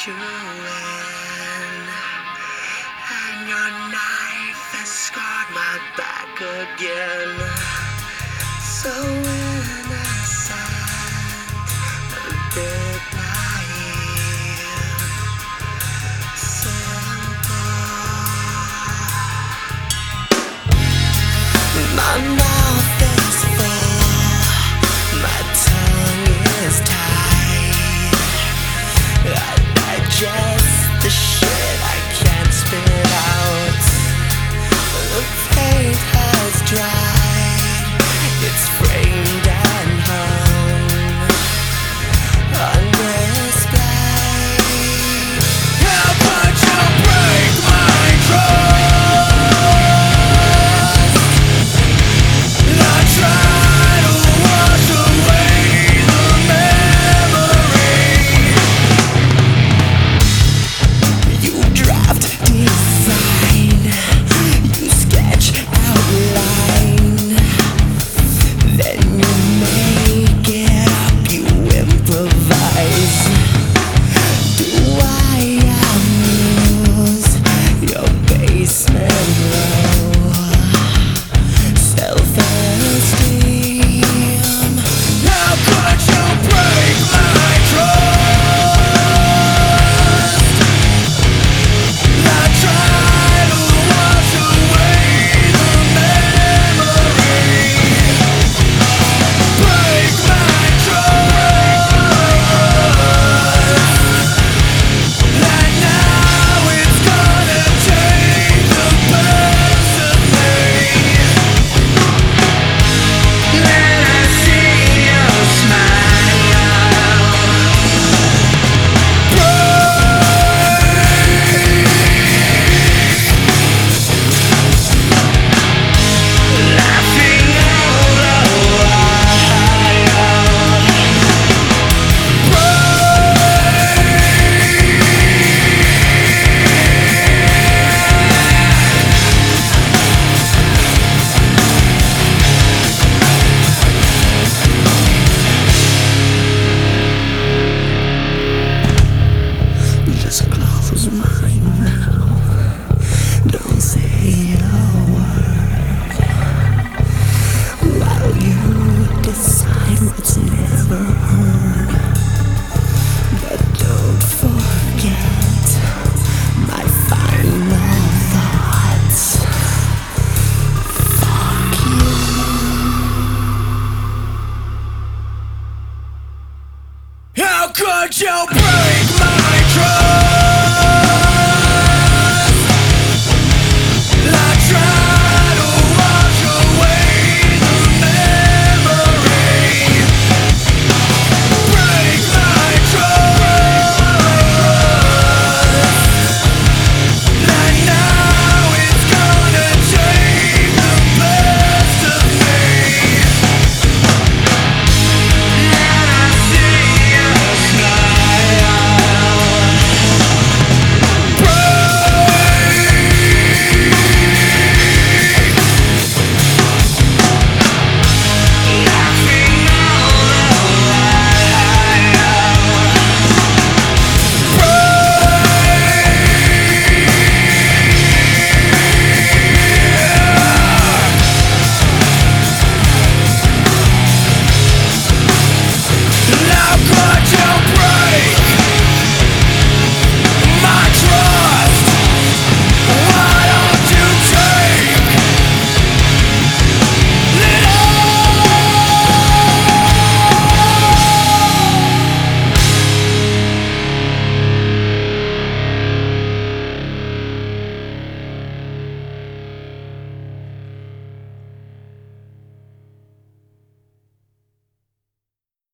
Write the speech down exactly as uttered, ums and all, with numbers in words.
you in, and your knife has scarred my back again. So innocent, a bit naive, simple. My mouth is full, my tongue is tied. I digest the shit I can't spit out. The paint has dried, it's framed and hung on display. How could you break my trust? I try to wash away the memory. You draft design, you sketch outline, then you make it up, you improvise. Do I amuse your basement low self-esteem? How could you break my trust? I try to wash away the memory. Break my trust. And now it's gonna take the best of me. When I see your smile, laughing all the while. Just close my mouth, don't say a word, while you decide what's never heard. But don't forget my final thoughts. Fuck you. How could you break my